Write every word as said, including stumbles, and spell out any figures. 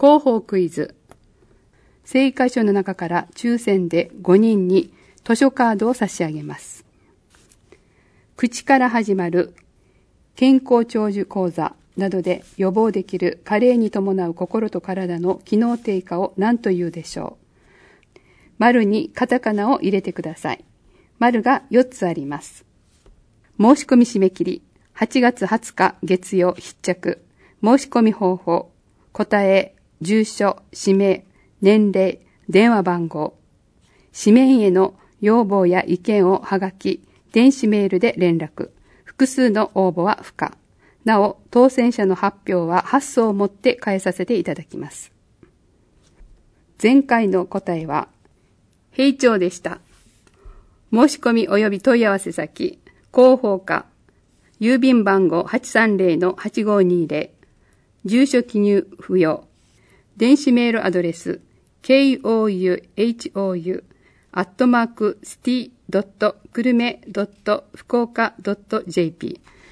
広報クイズ。正解書の中から抽選でごにんに図書カードを差し上げます。口から始まる健康長寿講座などで予防できる加齢に伴う心と体の機能低下を何というでしょう。丸にカタカナを入れてください。丸がよっつあります。申し込み締め切りはちがつはつか月曜必着。申し込み方法、答え、住所、氏名、年齢、電話番号。紙面への要望や意見をはがき、電子メールで連絡。複数の応募は不可。なお、当選者の発表は発送をもって返させていただきます。前回の答えは、平町でした。申し込み及び問い合わせ先、広報課、郵便番号 はちさんぜろのはちごにぜろ、住所記入不要、電子メールアドレス、ケーオーユーエイチオーユー アットマークスティードット久留米ドット福岡ドットジェーピー